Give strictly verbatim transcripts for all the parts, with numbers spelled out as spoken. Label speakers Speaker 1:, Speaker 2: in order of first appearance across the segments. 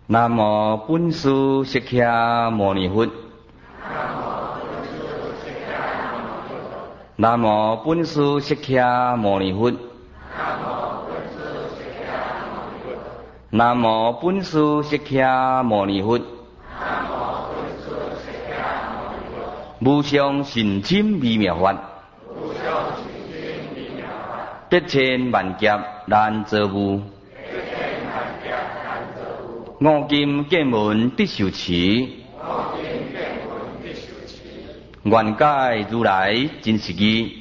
Speaker 1: 南无本师释迦牟尼佛。南无本师释迦牟尼佛。南无本师释迦牟尼佛。无上甚深微妙法，百千万劫难遭遇。五金见闻必受持，愿解如来真实义。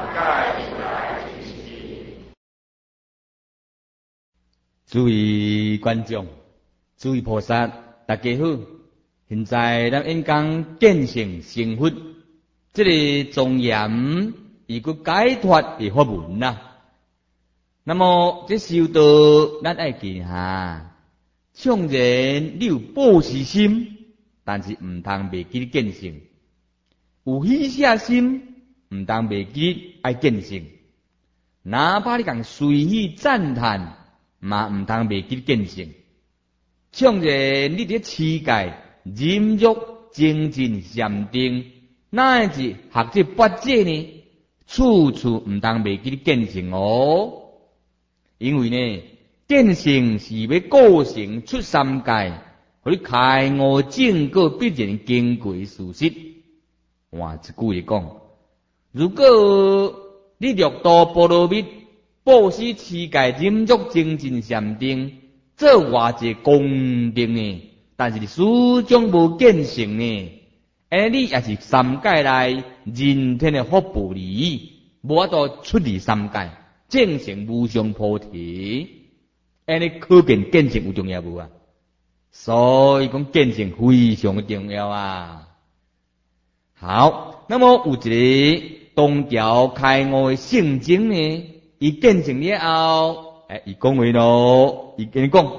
Speaker 1: 诸位观众，诸位菩萨，大家好！现在咱演讲见性成佛，这个庄严一个解脱的法门呐。那么这修道，咱爱记下。纵然你有报喜心，但是唔通袂记见性；有喜舍心，唔通袂记爱见性。哪怕你讲随喜赞叹，嘛唔通袂记见性。纵然你伫持戒、忍辱、精进、禅定，乃至学这八戒呢，处处唔通袂记见性哦。因为呢，见性是要构成出三界，互你开悟正果必然经过事实。哇，一句话讲，如果你六度波罗蜜、布施、持戒、忍辱、精进、禅定，做偌济功德呢？但是你始终无见性呢？而你也是三界内人天的福报里，无法度出离三界，正成无上菩提。安尼可见见性有重要无啊？所以讲见性非常的重要啊。好，那么有一个东条开悟的圣经呢，伊见性了后，诶，伊讲话咯，伊跟你讲，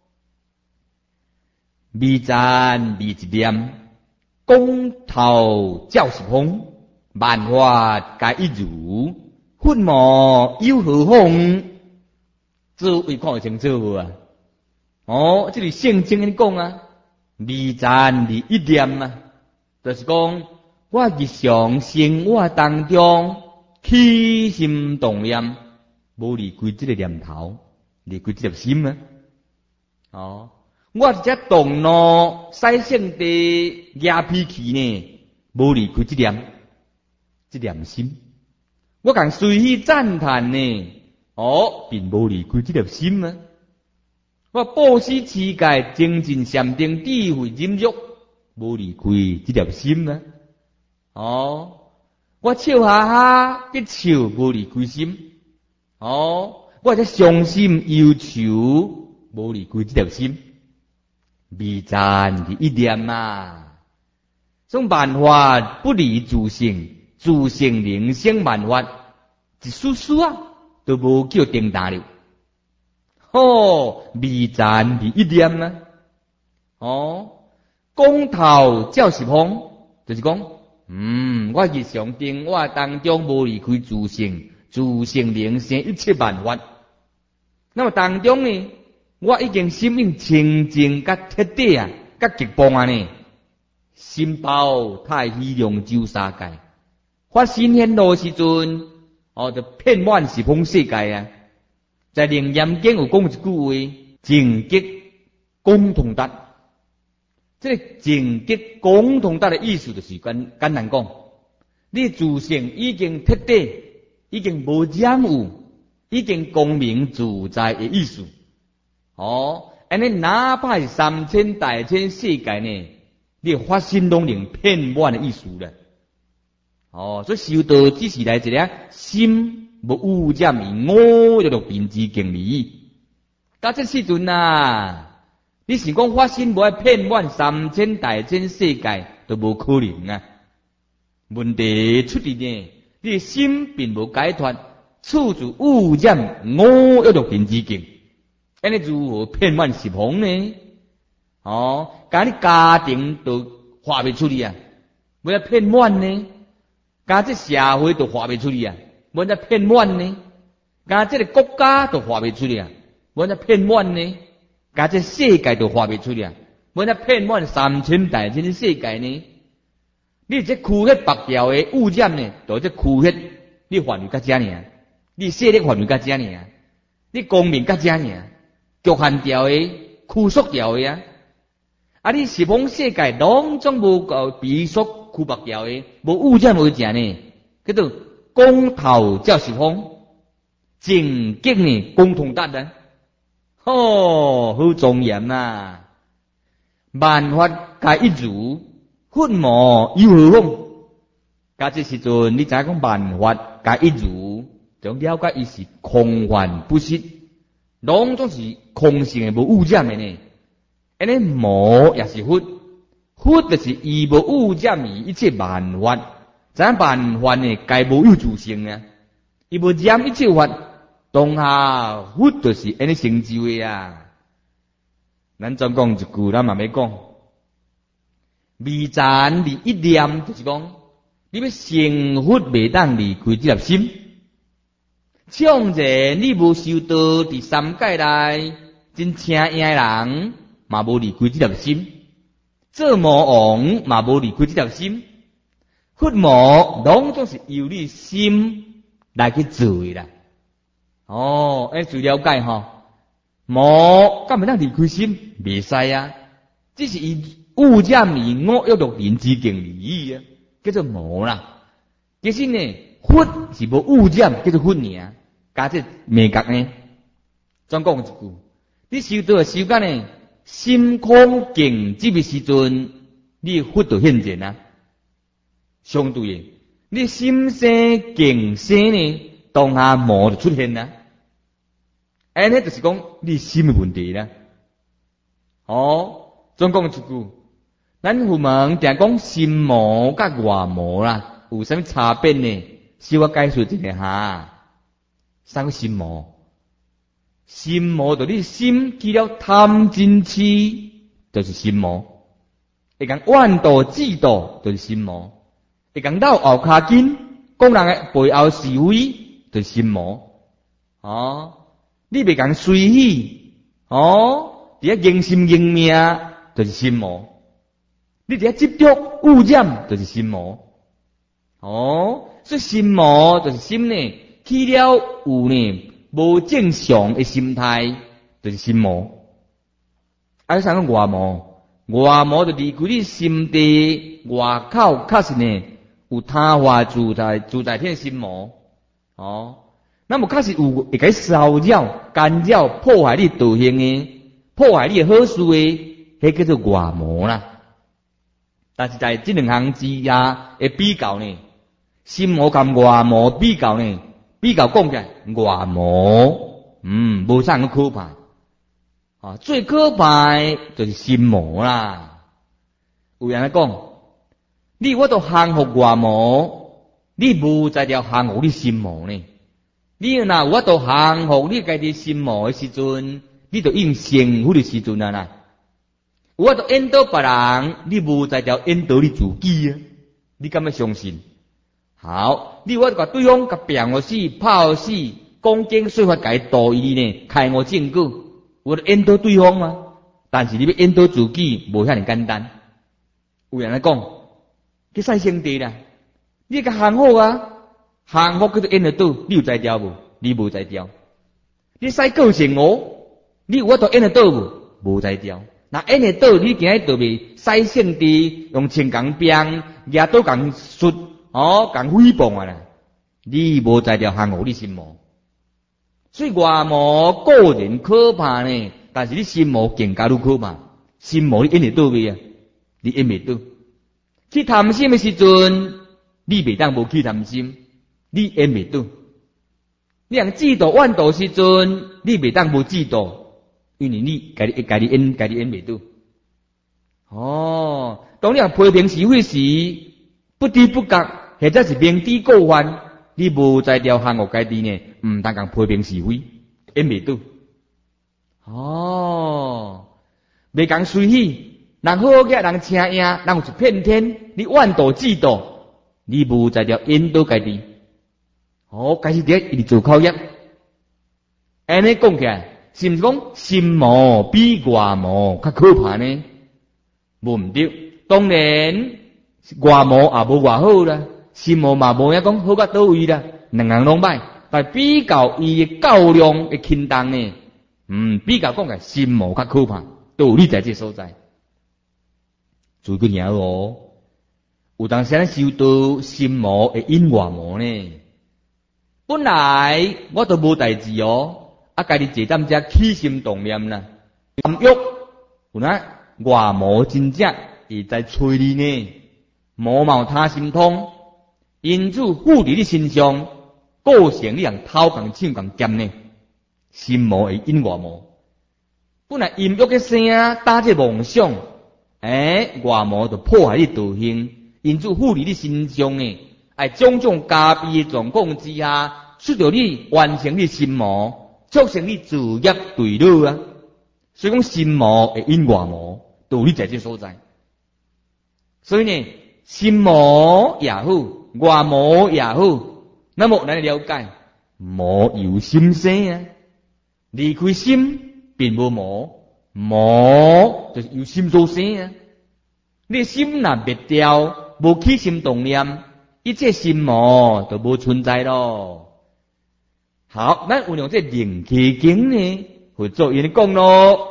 Speaker 1: 微赞微一念，光头照十方，万法皆一如，佛魔有何妨？诸位看清楚无啊？哦，这里圣经跟你讲啊，微赞微一念啊，就是讲我日常生活当中起心动念，无离开这个念头，离开这粒心啊。哦，我只动怒、使性地压脾气呢，无离开这念，这念心。我讲随喜赞叹呢。哦，并无离开这粒心啊！我布施持戒、精进禅定、智慧忍辱，无离开这粒心啊！哦，我笑哈哈，一笑无离开心。哦，我这伤心忧愁，无离开这粒心。微赞的一念啊！种万法不离自性，自性灵生万法，一丝丝啊！都无叫定大了，哦，微赞微一念啊，哦，光头照十方，就是讲，嗯，我日常生活当中无离开自性，自性灵生一切万法。那么当中呢，我已经心灵清净甲彻底啊，甲极棒啊呢，心包太虚量周三界，发心显露时阵。哦，就遍满十方世界啊！在楞严经有讲一句话：净极共同达。这个净极共同达的意思就是简简单讲，你自性已经彻底，已经无染污，已经光明自在的意思。哦，安尼哪怕是三千大千世界呢，你发心拢能遍满的意思了。哦，所以修道只是来一个心无污染而我就平之敬礼。到这时阵啊，你是讲发心无爱遍满三千大千世界都无可能啊。问题出伫呢，你的心并无解脱，处处污染我要就平之敬。安尼如何遍满十方呢？哦，甲你家庭都画袂出去啊，为了遍满呢？甲这社会都画袂出去啊，无得遍满呢；甲这个国家都画袂出去啊，无得遍满呢； 甲这世界都画袂出来，要那骗满三千大千的世界呢？你这区迄白条的污染呢，就这区迄你范围较遮尔，你势力范围较遮尔，你公民较遮尔，局限条的、拘束条的啊！啊，你十方世界拢总无够比束区白条的，无污染无遮呢，叫做公头照十方，正经呢共同达啊！哦，好庄严呐！万法皆一如，混魔有何风？甲这时阵，你知影讲万法皆一如，就了解伊是空幻不实，拢总是空性的，无污染的呢。安尼魔也是佛，佛就是伊无污染伊一切万法，知影万法呢皆无有自性啊，伊无染一切法。当下佛就是安尼成就的啊！咱总讲一句，咱嘛要讲，未残离一念，就是讲，你要成佛袂当离开这粒心。创者你无受到伫三界内真请赢的人，嘛无离开这粒心；做魔王嘛无离开这粒心。佛魔拢总是由你心来去做的啦。哦，哎，最了解吼，魔敢会当离开心？袂使啊，只是伊污染伊恶欲六尘之境而已啊，叫做魔啦。其实呢，佛是无污染，叫做佛尔。加这美觉呢，总讲一句，你修到修到呢，心空静寂的时阵，你佛就现前啊。相对的，你心生静生呢，当下魔就出现啦。安尼就是讲你心的问题啦。哦，总讲一句，咱佛门定讲心魔甲外魔啦，有啥物差别呢？小我解说一下哈。啥个心魔？心魔就你心起了贪嗔痴，就是心魔；会讲怨妒嫉妒，就是心魔；会讲绕后骹紧，讲人的背后是非，就是心魔。哦。你袂讲随喜，哦，伫遐硬心硬命，就是心魔；你伫遐执着污染，就是心魔。哦，所以心魔就是心呢，起了有呢无正常的心态，就是心魔。啊，啥个外魔？外魔就离开你心地外口，确实呢有他化自在自在天心魔。哦。那么确实有会甲骚扰、干扰、破坏你道行的，破坏你的好事的，迄叫做外魔啦。但是在这两项之下的比较呢，心魔甲外魔比较呢，比较讲起来，外魔嗯无啥个可怕啊，最可怕的就是心魔啦。有人来讲，你我都降服外魔，你无在了降服你心魔呢？你若有法度降服你家己心魔的时阵，你就应成佛的时阵啊啦。有法度引导别人，你无在条引导你自己啊！你敢要相信？好，你有法度甲对方甲骗我死、拍我死、讲经说法甲伊道义呢，开我证据，有法度引导对方吗？但是你要引导自己，无遐尼简单。有人来讲，去晒圣地啦，你甲降服啊！降服叫做引得到，你有在调无？你无在调。你使个性哦，你有法度引得到无？无在调。那引得到，你今日就袂使圣地用青钢鞭，也都共说哦，共诽谤啊啦。你无在调降服你心魔，所以外魔个人可怕呢，但是你心魔更加愈可怕。心魔你引得到未啊？你引袂到。去贪心的时阵，你袂当无去贪心。你引袂到，你若嫉妒怨妒时阵，你袂当无嫉妒，因为你家己家己引家己引袂到。哦，当你若批评是非时，不知不觉，或者是明知故犯，你无在了降服家己呢，毋当共批评是非，引袂到。哦，袂共随喜，人好嘅人请赢，人有一片天，你怨妒嫉妒，你无在了引导家己。哦，开始伫一直做考验，安尼讲起来， 是毋是讲心魔比外魔较可怕呢？无毋对，当然外魔也无偌好啦，心魔嘛无影讲好到倒位啦，两人拢歹，但比较伊的较量的轻重呢，嗯，比较讲个心魔较可怕，都有理在这所在。注意个尔哦，有当时咱修到心魔会引外魔呢。本来我都无代志哦，啊，家己坐踮遮起心动念啦，心欲有哪外魔真正会在催你呢？魔冒他心通，因此附伫你身上，构成你人头共手共剑呢。心魔会引外魔，本来音乐嘅声打这梦想。诶，外魔就破坏你道行，因此附伫你身上呢，哎，种种加倍的状况之下，使到你完成你心魔，促成你自业对了啊。所以讲心魔会引外魔，道理在这所在。所以呢，心魔也好，外魔也好，那么咱了解，魔由心生啊，离开心并无魔。魔就是由心所生啊！你心若灭掉，无起心动念，一切心魔就无存在咯。好，咱有用这灵气经呢，去做因讲咯。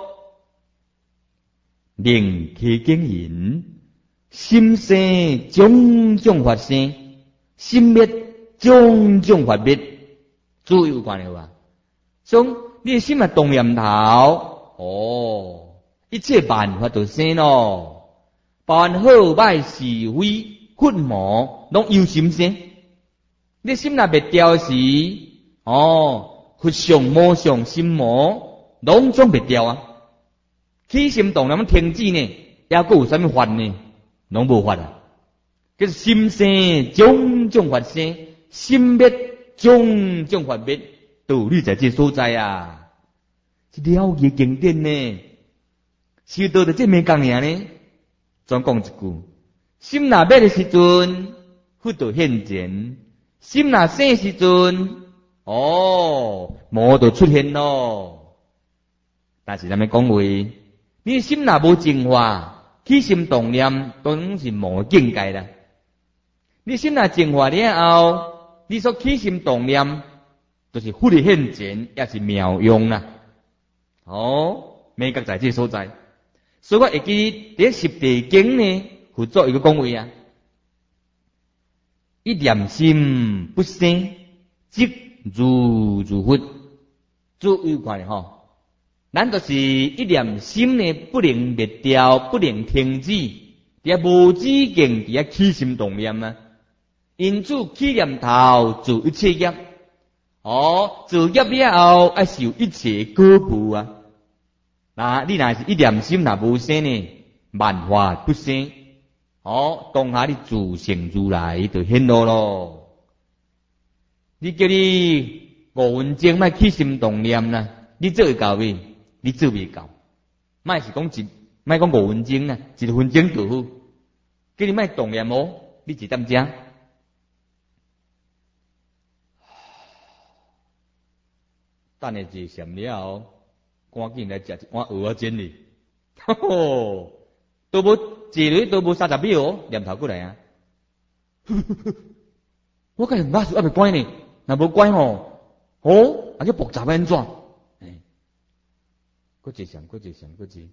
Speaker 1: 灵气经言，心生种种法生，心灭种种法灭，注意有关系吧？所以你的心啊动念头。哦，一切万法都生咯，包含好歹是非混魔，拢由心生。你心若灭掉时，哦，佛相魔相心魔，拢总灭掉啊。起心动念停止呢，还佫有啥物法呢？拢无法啊。叫心生种种法生，心灭种种法灭，道理在这所在啊。是了解经典呢，修道的这面讲尔呢，总讲一句：心若灭的时阵，佛就现前；心若生时阵，哦，魔就出现咯。但是咱们讲话，你心若无净化，起心动念当是魔境界啦。你心若净化了后，你所起心动念，就是佛的现前，也是妙用啦。哦，美觉在这所在，所以我会记伫十地经呢，去做一个讲话啊。一念心不生，即如如佛。注意看吼，咱就是一念心呢，不能灭掉，不能停止，伫无止境伫起心动念啊。因此起念头做一切业，哦，做业了后爱受一切果报啊。那你若是一念心若无生呢，万法不生，哦，当下你自性如来就显露咯。你叫你五分钟莫起心动念啦，你做会到未？你做未到，莫是讲一，莫讲五分钟啦，一分钟就好。叫你莫动念哦，你一点钟。等下坐禅了，赶紧来食一碗蚵仔煎哩。吼吼，都无坐落都无三十秒哦，念头过来啊！我甲人家说还袂乖呢，若无乖吼，哦，啊叫复杂安怎？哎，搁坐禅，搁坐禅，搁坐。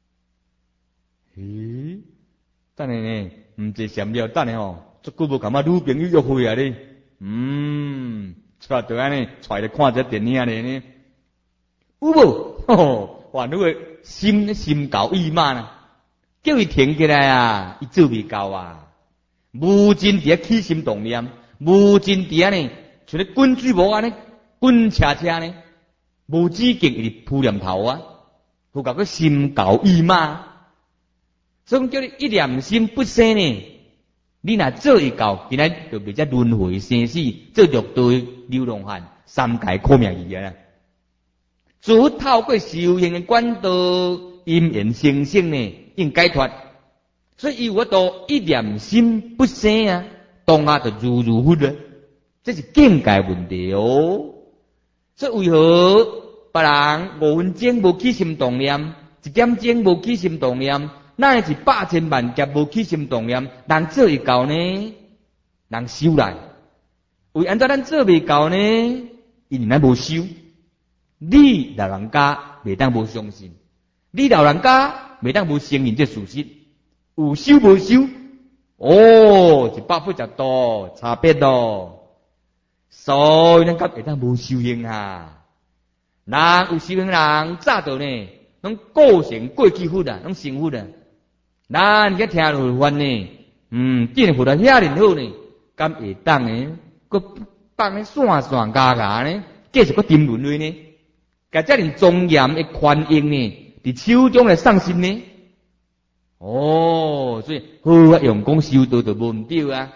Speaker 1: 咦？等下呢，唔坐禅了，等下吼，足久无感觉女朋友约会啊咧。嗯。出来就安尼，出来看这电影咧呢，有无？吼，哇，那个心心高意慢啊，叫伊停起来啊，伊做未到啊，无尽伫起心动念，无尽伫安尼，像咧滚水无安尼，滚车车呢，无止境伊扑念头啊，有甲个心高意慢，所以叫你一念心不生呢。你若做会到，今仔就袂再轮回生死，做着对流浪汉三界苦命去啊！只透过修行的管道，因缘生生呢，应解脱。所以我都一念心不生啊，当下就如如佛了，这是境界问题哦。所以为何别人五分钟无起心动念，一点钟无起心动念，哪会一百千万劫无起心动念，人做会到呢？人修来，为安怎咱做未到呢？因为咱无修。你老人家袂当无相信，你老人家袂当无承认这事实。有修无修？哦，一百不十度差别咯。所以咱甲会当无修行啊。人有修行人早到呢，拢构成过去佛啊，拢成佛啊。咱个听落法呢，嗯，见佛啊遐尔好呢，敢会当呢？个放咧线线加加呢，继续个沉沦落呢？甲遮尔庄严的权应呢，伫手中来送心呢？哦，所以好啊，用功修道就无唔对啊。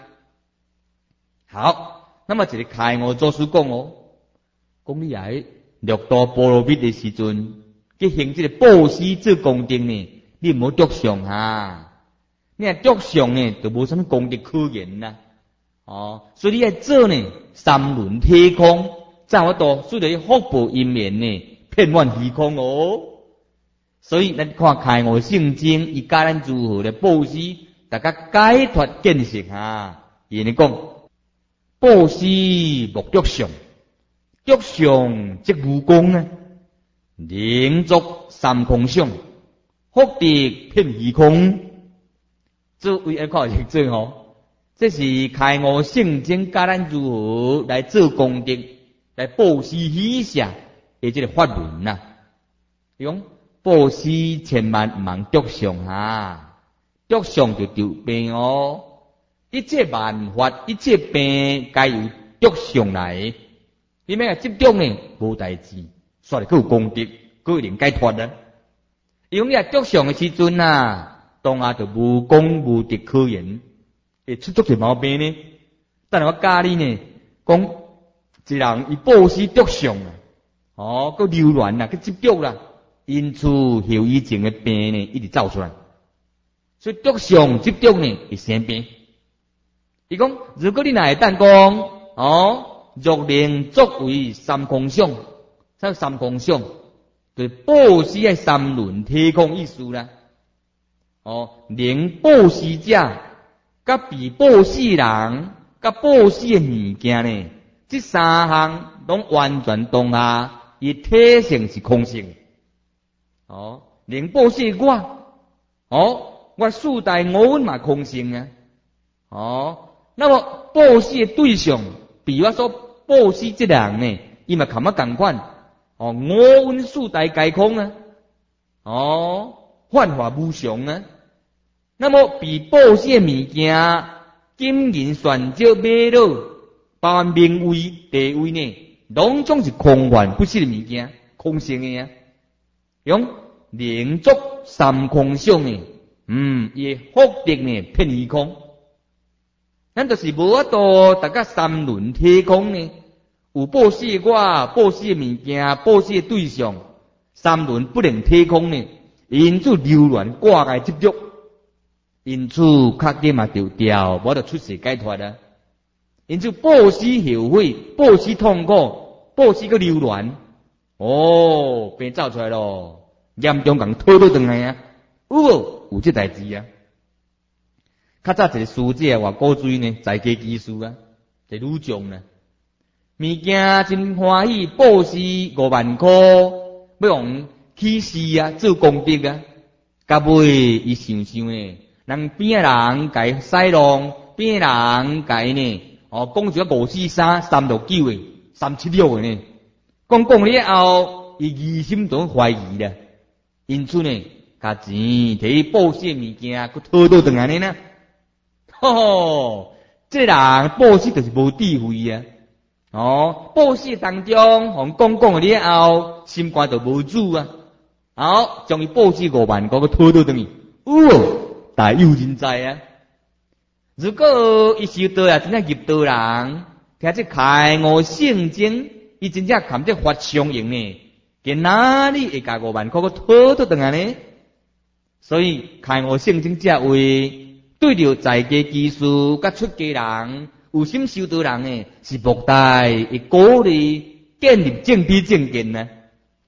Speaker 1: 好，那么一个开悟祖师讲哦，讲你来六道波罗蜜的时阵，去行这个布施做功德呢，你唔好着相哈。你若着相呢，就无什么功德可言啦。哦，所以你要做呢，三轮体空，怎我度虽然福报因缘呢，遍满虚空哦。所以咱看开悟圣经，伊教咱如何来布施，大家解脱见识哈。伊尼讲，布施莫着相，着相即无功啊。灵作三空相，福德遍虚空。这位爱看认真吼。这是开悟圣经教咱如何来做功德，来布施喜舍的这个法门呐。用布施千万唔通着相哈，着相就得病哦。一切万法，一切病，皆由着相来。你咩执着呢？无代志，煞来佫有功德，佫一定解脱啦。用你着相的时阵啊，当下就无功无德可言。会出足些毛病呢？但系我教你呢，讲一人伊布施着相啊，哦，佮流乱啦，佮执着啦，因此后遗症的病呢，一直走出来。所以着相执着呢，会生病。伊讲，如果你若会当讲，哦，若能作为三空相，啥三空相？就是布施的三轮体空意思啦。哦，能布施者。甲被布施人，甲布施的物件呢，这三项拢完全当下，伊体性是空性。哦，能布施我，哦，我四大五蕴嘛空性啊。哦，那么布施的对象，比我所布施这人呢，伊嘛同啊同款。哦，五蕴四大皆空啊。哦，幻化无常啊。那么被布施的物件，金银玄鸟马老，包含名位地位呢，拢总是空幻不实的物件，空性的啊。用灵作三空相的，嗯，伊福德呢遍虚空。咱就是无法度大家三轮体空呢，有布施我，布施的物件，布施的对象，三轮不能体空呢，因此流乱挂碍执着。因此，确定嘛丢掉，无得出世解脱啊！因此，布施后悔，布施痛苦，布施个流乱，哦，变走出来咯，严重共拖倒转来啊！有有这代志啊！较早一个师姐话古锥呢，在家技术啊，就愈重啦。物件真欢喜，布施五万块，要用起誓啊，做功德啊，到尾伊想想呢。人边啊人甲西浪，边啊人甲呢，哦，讲一个五四三三六九诶，三七六诶呢，讲讲了后，伊疑心都怀疑啦，因此呢，甲钱摕去布施物件，佮偷倒转来呢，吼，这人布施就是无智慧啊，哦，布施当中，互讲讲了后，心肝就无主啊，好，将伊布施五万块，佮偷倒转去，哦。大有人在啊！如果伊修道啊，真正入道人，听这开悟圣经，伊真正含这法相应呢，伫哪里会甲五万块个讨倒转来呢？所以开悟圣经这位对着在家技术甲出家人、有心修道人呢，是莫大会鼓励建立正知正见呢。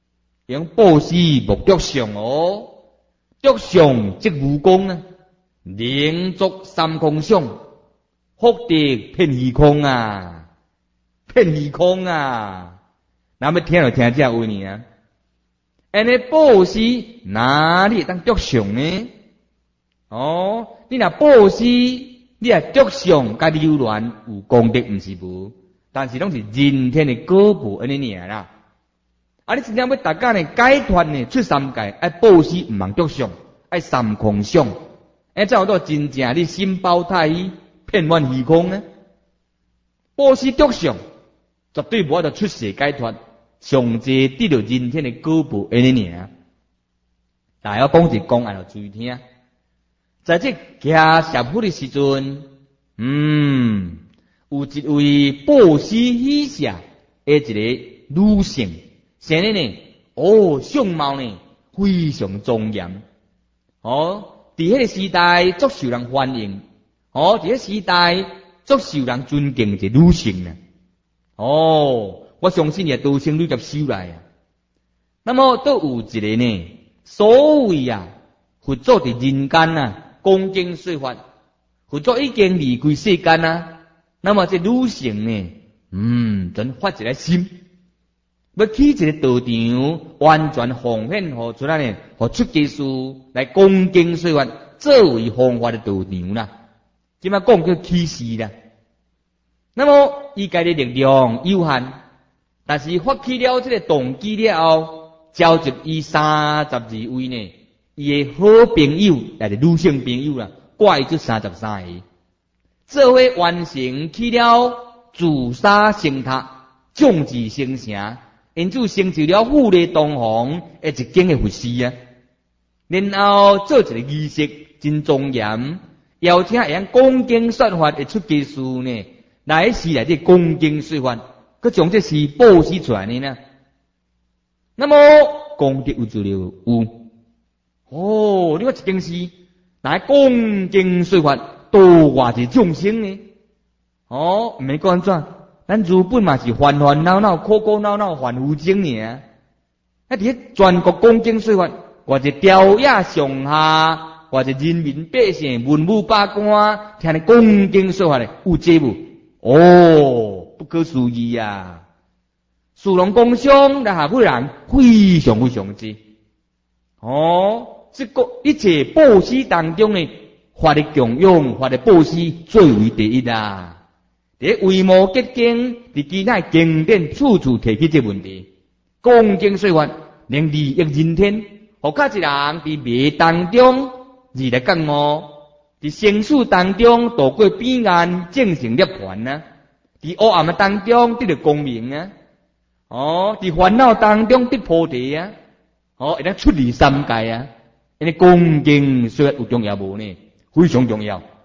Speaker 1: 用布施莫着相哦，着相即无功啊，灵足三空相，福德遍虚空啊，遍虚空啊，那么听就听这话呢啊，安尼布施哪里当着相呢？哦，你若布施，你若着相甲流乱有功德，毋是无，但是拢是人天的果报安尼尔啦。啊！你真正要大家呢解脱呢出三界，爱布施毋通着相，爱三空相，哎，才有到真正你心包太遍满虚空呢。布施着相，绝对无法度出世解脱，上济得到人天的果报安尼尔。但要讲一讲，爱要注意听，在这行社会的时阵，嗯，有一位布施喜舍的一个女性。现在呢，哦，相貌呢非常庄严，哦，伫迄个时代足受人欢迎，哦，伫迄个时代足受人尊敬一个女性呢，哦，我相信也都生女接收来啊。那么都有一个呢，所谓啊，佛祖伫人间啊，恭敬说法，佛祖已经离开世间啊，那么这女性呢，嗯，真发一个心。要起一个道场，完全奉献予出来呢，予出家师来恭敬说法，作为弘法的道场啦。即摆讲叫起示啦。那么伊家的力量有限，但是发起了这个动机了后，召集伊三十二位呢，伊的好朋友，也是女性朋友啦，挂伊出三十三个，做伙完成起了自杀升塔，众志成城。因此成就了富丽堂皇的一间的佛寺啊，然后做一个仪式真庄严，邀请会用恭敬说法的出家师呢，来时来这恭敬说法，佮将这事布施出来呢。那么功德有做了有，哦，你看一件事，来恭敬说法，度化一众生呢，哦，没管怎。咱日本嘛是烦烦恼恼、苦苦恼恼、凡夫精尔。啊，伫全国恭敬说法，或者朝野上下，或者人民百姓、文武百官，听你恭敬说法咧，有这无？哦，不可思议啊！殊荣共享，咱下辈人非常非常之。哦，这个一切布施当中呢，法的供养、法的布施最为第一啊。伫为无结经，伫其他经典处处提起这问题，恭敬说法，能利益人天，互较一人伫迷当中而来觉悟，伫生死当中度过彼岸，正成涅槃啊！伫黑暗当中得到光明啊！哦，伫烦恼当中得菩提啊！哦，会当出离三界啊！因为恭敬说法有重要无呢？非常重要。